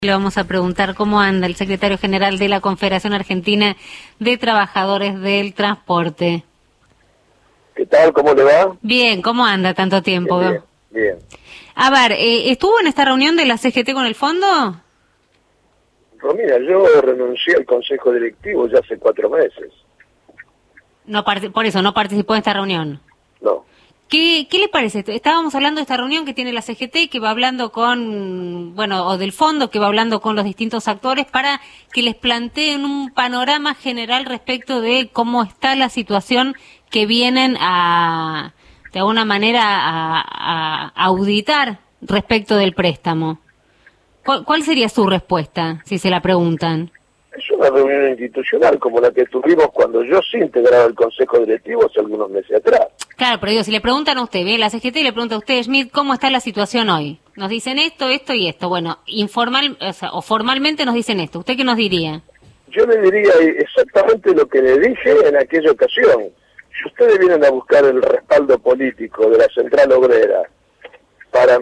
Le vamos a preguntar cómo anda el secretario general de la Confederación Argentina de Trabajadores del Transporte. ¿Qué tal? ¿Cómo le va? Bien, ¿cómo anda tanto tiempo? Bien, bien. A ver, ¿estuvo en esta reunión de la CGT con el fondo? Romina, yo renuncié al Consejo Directivo ya hace 4 meses. No, por eso, no participó en esta reunión. No. ¿Qué le parece? Estábamos hablando de esta reunión que tiene la CGT, que va hablando con, o del fondo, que va hablando con los distintos actores para que les planteen un panorama general respecto de cómo está la situación que vienen de alguna manera, a auditar respecto del préstamo. ¿Cuál sería su respuesta, si se la preguntan? Es una reunión institucional como la que tuvimos cuando yo sí integraba el Consejo Directivo hace algunos meses atrás. Claro, pero digo, si le preguntan a usted, bien, la CGT le pregunta a usted, Schmidt, ¿cómo está la situación hoy? Nos dicen esto, esto y esto. Bueno, o formalmente nos dicen esto. ¿Usted qué nos diría? Yo le diría exactamente lo que le dije en aquella ocasión. Si ustedes vienen a buscar el respaldo político de la Central Obrera para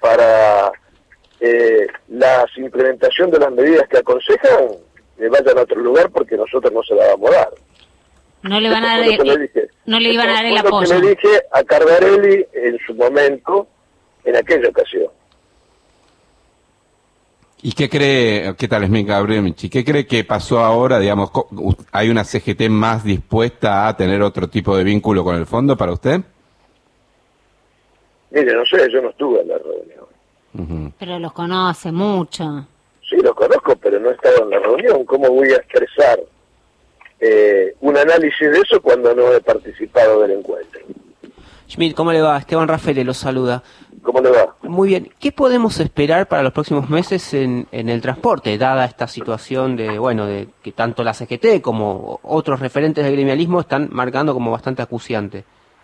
la implementación de las medidas que aconsejan, vayan a otro lugar porque nosotros no se la vamos a dar. No le van a dar no le iban a dar el apoyo. Lo que le dije a Cardarelli en su momento, en aquella ocasión. ¿Y qué cree, qué tal, Schmidt, Gabriel Michi? ¿Qué cree que pasó ahora? Digamos, ¿hay una CGT más dispuesta a tener otro tipo de vínculo con el fondo para usted? Mire, no sé, yo no estuve en la reunión. Uh-huh. Pero los conoce mucho. Sí, los conozco, pero no he estado en la reunión. ¿Cómo voy a expresar un análisis de eso cuando no he participado del encuentro? Schmidt, ¿cómo le va? Esteban Rafael lo saluda. ¿Cómo le va? Muy bien. ¿Qué podemos esperar para los próximos meses en el transporte, dada esta situación de que tanto la CGT como otros referentes del gremialismo están marcando como bastante acuciante?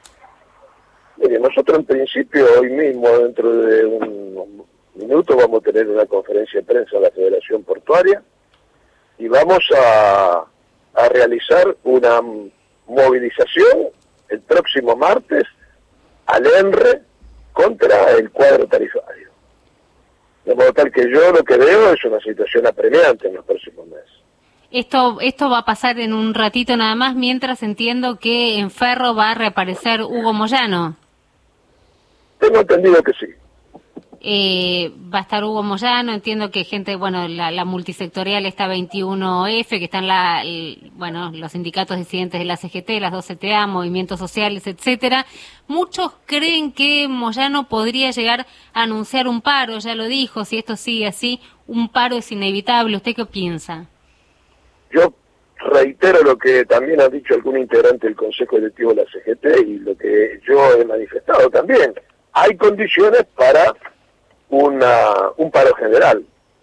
Mire, nosotros en principio, hoy mismo, dentro de un minuto, vamos a tener una conferencia de prensa en la Federación Portuaria y vamos a realizar una movilización el próximo martes al ENRE contra el cuadro tarifario. De modo tal que yo lo que veo es una situación apremiante en los próximos meses. Esto va a pasar en un ratito nada más, mientras entiendo que en Ferro va a reaparecer Hugo Moyano. Tengo entendido que sí. Va a estar Hugo Moyano, entiendo que gente, la multisectorial está 21F, que están los sindicatos disidentes de la CGT, las 2 CTA, movimientos sociales, etcétera. Muchos creen que Moyano podría llegar a anunciar un paro, ya lo dijo, si esto sigue así, un paro es inevitable. ¿Usted qué piensa? Yo reitero lo que también ha dicho algún integrante del Consejo Directivo de la CGT y lo que yo he manifestado también. Hay condiciones para un paro general.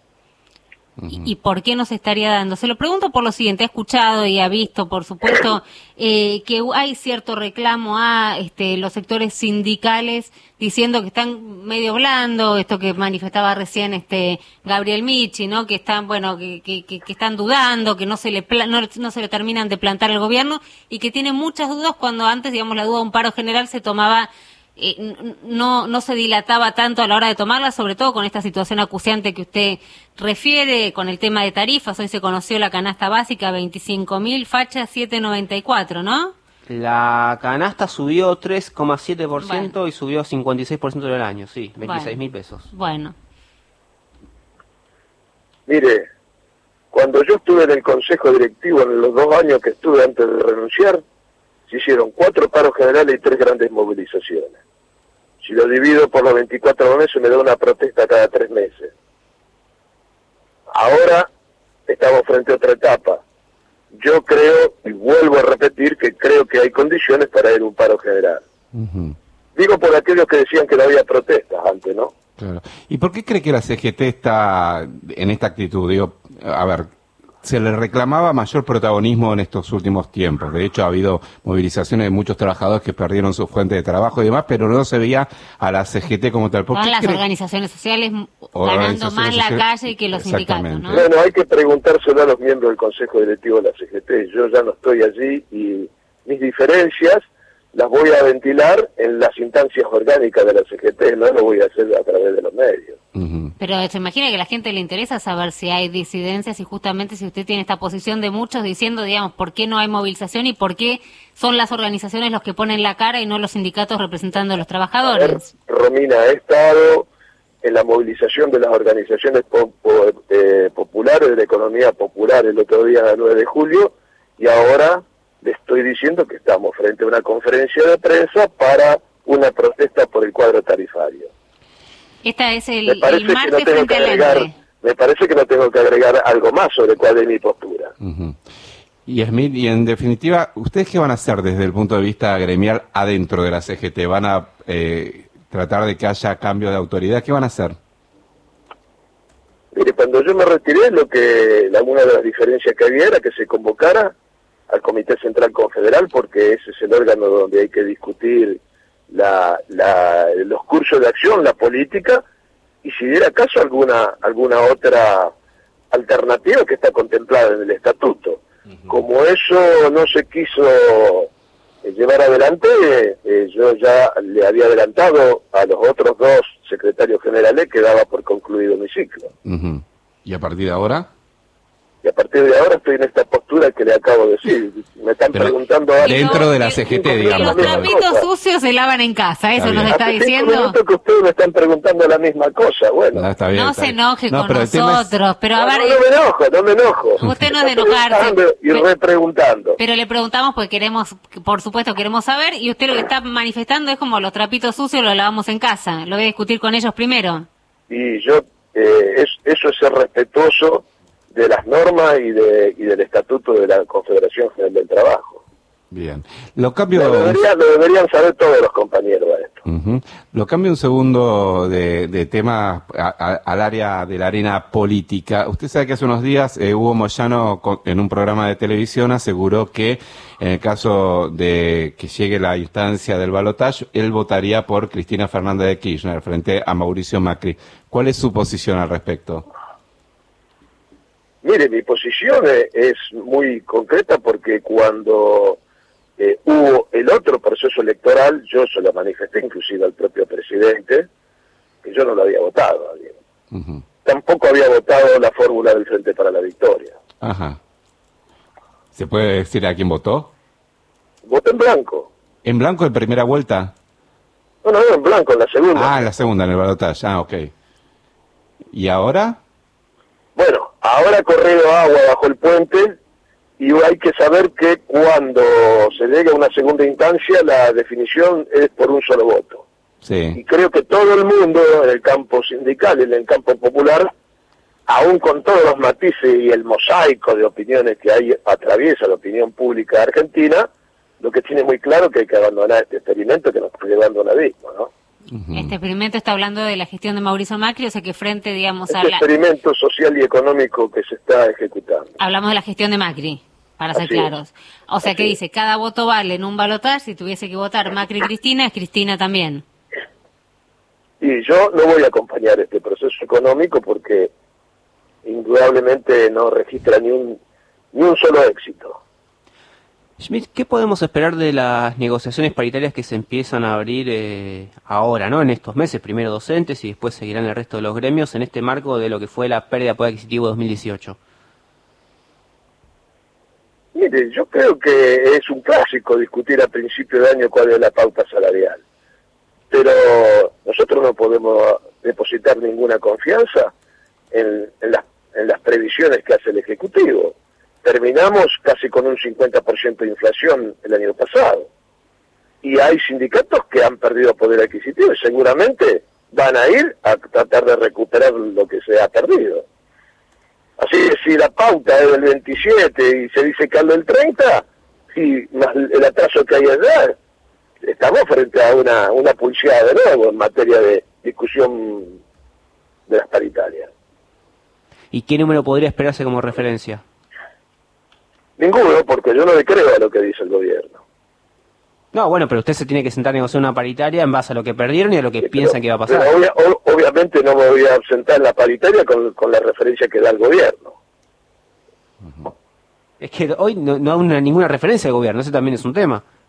¿Y por qué no se estaría dando? Se lo pregunto por lo siguiente, ha escuchado y ha visto, por supuesto, que hay cierto reclamo a los sectores sindicales diciendo que están medio blando, esto que manifestaba recién Gabriel Michi, ¿no? Que están, que están dudando, que no se le terminan de plantar al gobierno y que tiene muchas dudas cuando antes, la duda de un paro general se tomaba no se dilataba tanto a la hora de tomarla, sobre todo con esta situación acuciante que usted refiere, con el tema de tarifas. Hoy se conoció la canasta básica, 25.000, facha 7.94, ¿no? La canasta subió 3,7% y subió 56% del año, sí, 26.000 pesos. Bueno. Mire, cuando yo estuve en el Consejo Directivo, en los 2 años que estuve antes de renunciar, se hicieron 4 paros generales y 3 grandes movilizaciones. Si lo divido por los 24 meses, me da una protesta cada 3 meses. Ahora estamos frente a otra etapa. Yo creo, y vuelvo a repetir, que creo que hay condiciones para ir a un paro general. Uh-huh. Digo por aquellos que decían que no había protestas antes, ¿no? Claro. ¿Y por qué cree que la CGT está en esta actitud? Digo, a ver, se le reclamaba mayor protagonismo en estos últimos tiempos. De hecho, ha habido movilizaciones de muchos trabajadores que perdieron su fuente de trabajo y demás, pero no se veía a la CGT como tal. Con las organizaciones sociales ganando más la calle que los sindicatos, ¿no? Bueno, hay que preguntárselo a los miembros del Consejo Directivo de la CGT. Yo ya no estoy allí y mis diferencias las voy a ventilar en las instancias orgánicas de la CGT, no lo voy a hacer a través de los medios. Pero se imagina que a la gente le interesa saber si hay disidencias y justamente si usted tiene esta posición de muchos diciendo, digamos, por qué no hay movilización y por qué son las organizaciones los que ponen la cara y no los sindicatos representando a los trabajadores. A ver, Romina, he estado en la movilización de las organizaciones populares, de la economía popular, el otro día, el 9 de julio, y ahora le estoy diciendo que estamos frente a una conferencia de prensa para una protesta por el cuadro tarifario. Esta es el que martes frente al ENDE. Me parece que no tengo que agregar algo más sobre cuál es mi postura. Y Smith, y en definitiva, ¿ustedes qué van a hacer desde el punto de vista gremial adentro de la CGT? ¿Van a tratar de que haya cambio de autoridad? ¿Qué van a hacer? Mire, cuando yo me retiré, una de las diferencias que había era que se convocara al Comité Central Confederal, porque ese es el órgano donde hay que discutir los cursos de acción, la política, y si diera caso alguna otra alternativa que está contemplada en el estatuto. Como eso no se quiso llevar adelante, yo ya le había adelantado a los otros dos secretarios generales que daba por concluido mi ciclo. ¿Y a partir de ahora? Y a partir de ahora estoy en esta postura que le acabo de decir. Me están preguntando ahora. Dentro de la CGT, digamos. Los trapitos sucios se lavan en casa, eso nos está diciendo. Hace 5 minutos que ustedes me están preguntando la misma cosa, bueno. No se enoje con nosotros, pero a ver... No me enojo. Usted no es de enojarse. Y repreguntando. Pero le preguntamos porque queremos, por supuesto, queremos saber, y usted lo que está manifestando es como los trapitos sucios los lavamos en casa. Lo voy a discutir con ellos primero. Y yo, eso es ser respetuoso de las normas y del estatuto de la Confederación General del Trabajo. Bien. Lo deberían saber todos los compañeros a esto. Lo cambio un segundo de tema al área de la arena política. Usted sabe que hace unos días Hugo Moyano en un programa de televisión aseguró que en el caso de que llegue la instancia del balotaje, él votaría por Cristina Fernández de Kirchner frente a Mauricio Macri. ¿Cuál es su posición al respecto? Mire, mi posición es muy concreta porque cuando hubo el otro proceso electoral, yo se lo manifesté inclusive al propio presidente, que yo no lo había votado. Tampoco había votado la fórmula del Frente para la Victoria. Ajá. ¿Se puede decir a quién votó? Voté en blanco. ¿En blanco en primera vuelta? No, en blanco, en la segunda. Ah, en la segunda, en el balotaje. Ah, ok. ¿Y ahora? Bueno, ahora ha corrido agua bajo el puente y hay que saber que cuando se llega a una segunda instancia la definición es por un solo voto. Sí. Y creo que todo el mundo en el campo sindical y en el campo popular, aún con todos los matices y el mosaico de opiniones que hay atraviesa la opinión pública argentina, lo que tiene muy claro que hay que abandonar este experimento que nos está llevando al abismo, ¿no? Este experimento está hablando de la gestión de Mauricio Macri, o sea que frente, digamos, a la... experimento social y económico que se está ejecutando. Hablamos de la gestión de Macri, para ser claros. O sea que dice, cada voto vale en un balotaje, si tuviese que votar Macri y Cristina, es Cristina también. Y yo no voy a acompañar este proceso económico porque indudablemente no registra ni un solo éxito. Schmidt, ¿qué podemos esperar de las negociaciones paritarias que se empiezan a abrir ahora, ¿no? En estos meses, primero docentes y después seguirán el resto de los gremios en este marco de lo que fue la pérdida de poder adquisitivo 2018? Mire, yo creo que es un clásico discutir a principio de año cuál es la pauta salarial, pero nosotros no podemos depositar ninguna confianza en las previsiones que hace el Ejecutivo. Terminamos casi con un 50% de inflación el año pasado. Y hay sindicatos que han perdido poder adquisitivo y seguramente van a ir a tratar de recuperar lo que se ha perdido. Así que si la pauta es del 27 y se dice que al del 30, y más el atraso que hay allá, estamos frente a una pulseada de nuevo en materia de discusión de las paritarias. ¿Y qué número podría esperarse como referencia? Ninguno, porque yo no le creo a lo que dice el gobierno. No, bueno, pero usted se tiene que sentar a negociar una paritaria en base a lo que perdieron y a lo que piensan que va a pasar. Pero obviamente no me voy a sentar en la paritaria con la referencia que da el gobierno. Es que hoy no hay ninguna referencia del gobierno, ese también es un tema.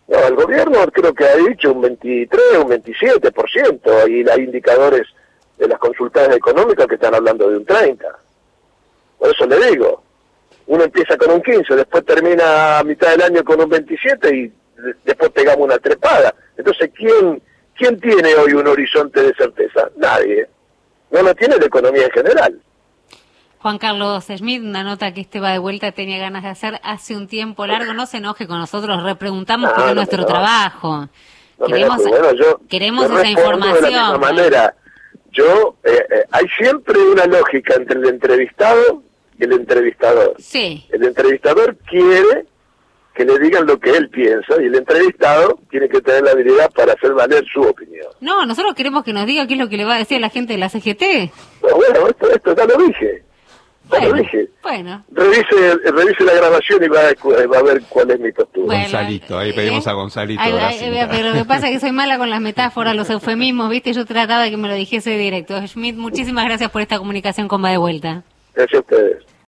No, el gobierno creo que ha dicho un 23, un 27%, y hay indicadores de las consultas económicas que están hablando de un 30%. Por eso le digo, uno empieza con un 15, después termina a mitad del año con un 27 y después pegamos una trepada. Entonces, ¿quién tiene hoy un horizonte de certeza? Nadie. No lo tiene la economía en general. Juan Carlos Schmitt, una nota que va de vuelta tenía ganas de hacer hace un tiempo largo. No se enoje con nosotros, repreguntamos porque es nuestro trabajo. Queremos esa información. De la misma manera, hay siempre una lógica entre el entrevistado y el entrevistador. Sí. El entrevistador quiere que le digan lo que él piensa y el entrevistado tiene que tener la habilidad para hacer valer su opinión. No, nosotros queremos que nos diga qué es lo que le va a decir a la gente de la CGT. No, bueno, esto ya lo dije. Bueno. Revise la grabación y va a ver cuál es mi postura. Bueno, Gonzalito, ahí pedimos a Gonzalito. Pero lo que pasa es que soy mala con las metáforas, los eufemismos, ¿viste? Yo trataba de que me lo dijese directo. Schmitt, muchísimas gracias por esta comunicación con Va de Vuelta. Gracias a ustedes.